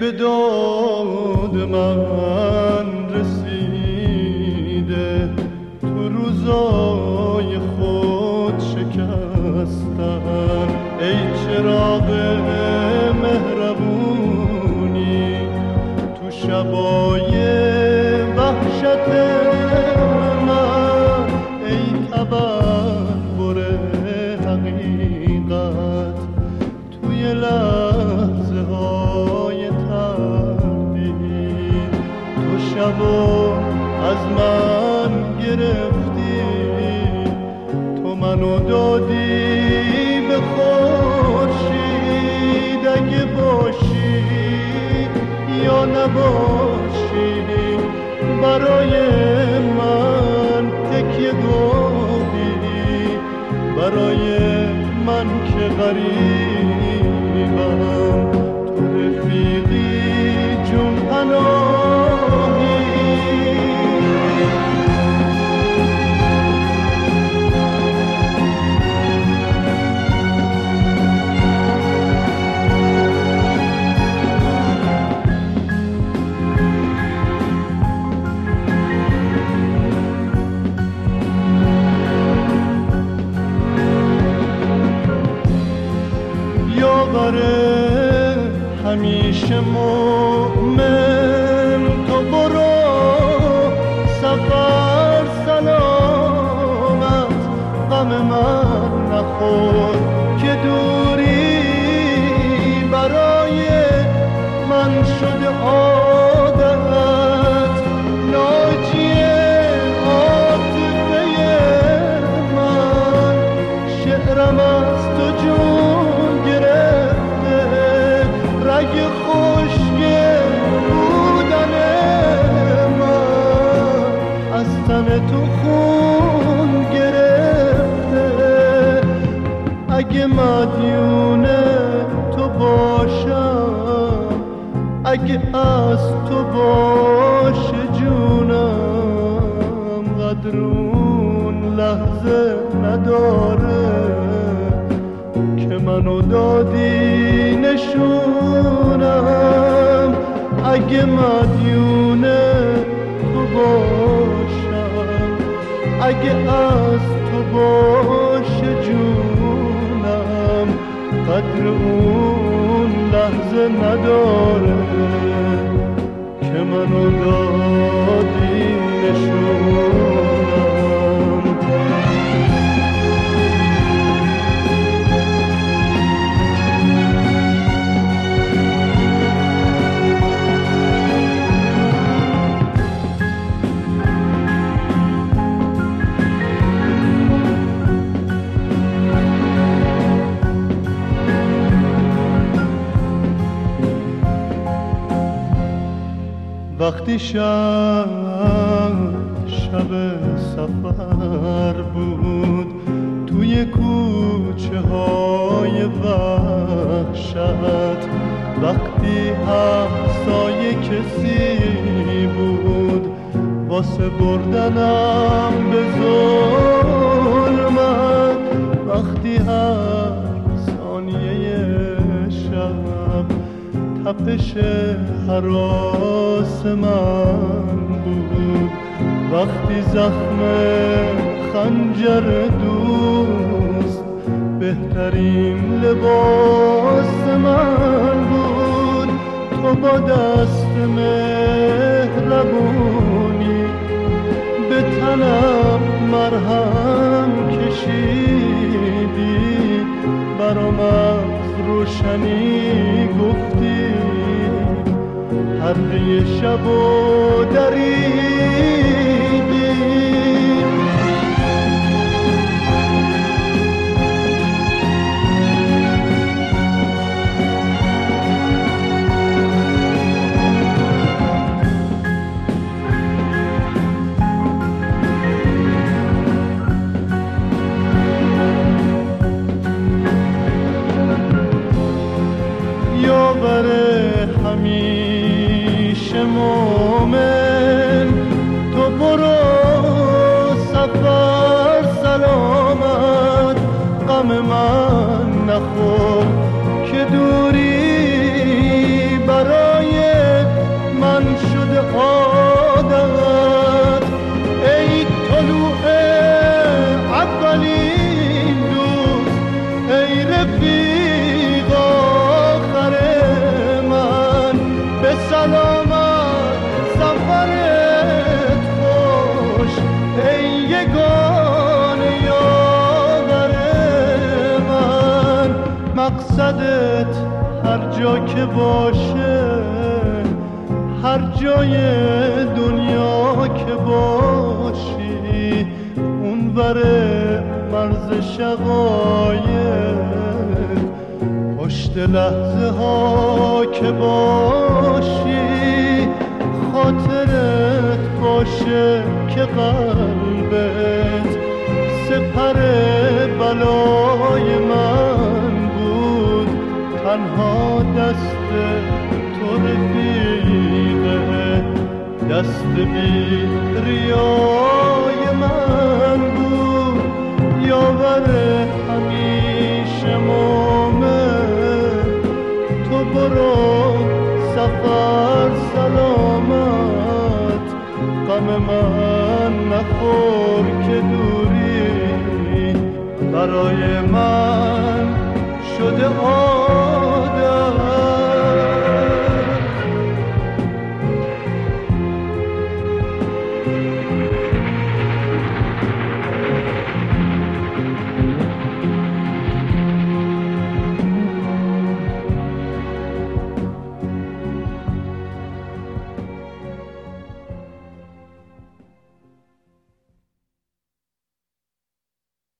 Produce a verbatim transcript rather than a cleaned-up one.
به داد من رسیده، تو روزای خود شکستن. ای چراغ مهربونی تو شبای وحشت من، ای تبربر حقیقت توی لحظه های تردید. تو شبو از من گرفتی، تو منو دادی به خورشید. اگه باشی یا نباشی برای من تکیه گاهی، برای من که غریبم تو رفیقی جون پناهی. همیشه مومن تو برو سفر سلامت، غم من نخور که دوری برای من شده عادت. ناجی عاطفه من شعرم از تو جون گرفته، رگ خشک بودن من از تن تو خون گرفته. اگه مدیون تو باشم، اگه از تو باشه جونم، قدر اون لحظه نداره که منو دادی نشونم. اگه مدیون تو باشم، اگه از تو باشه جونم، قدر اون لحظه نداره که منو دادی نشونم. وقتی شب شب سفر بود توی کوچه های وحشت، وقتی همسایه کسی بود واسه بردنم به ظلمت، وقتی هر ثانیه شب تپش هراس من بود، وقتی زخم خنجر دوست بهترین لباس من بود. تو با دست مهربونی به تنم مرهم کشیدی، برام از روشنی گفتی، حلقه شب و دریدی. یاور همیشه مومن تو برو سفر سلامت، غم من نخور که دوری برای مقصدت هر جا که باشه، هر جای دنیا که باشی، اون وره مرز شقایق، پشت لحظه ها که باشی، خاطرت باشه که قلبت سپر بلای من بود، تنها دست تو رفیقه، دست بی ریای من بود، یاور همیشه مومن. تو برو سفر سلامت، غم من نخور که دوری برای من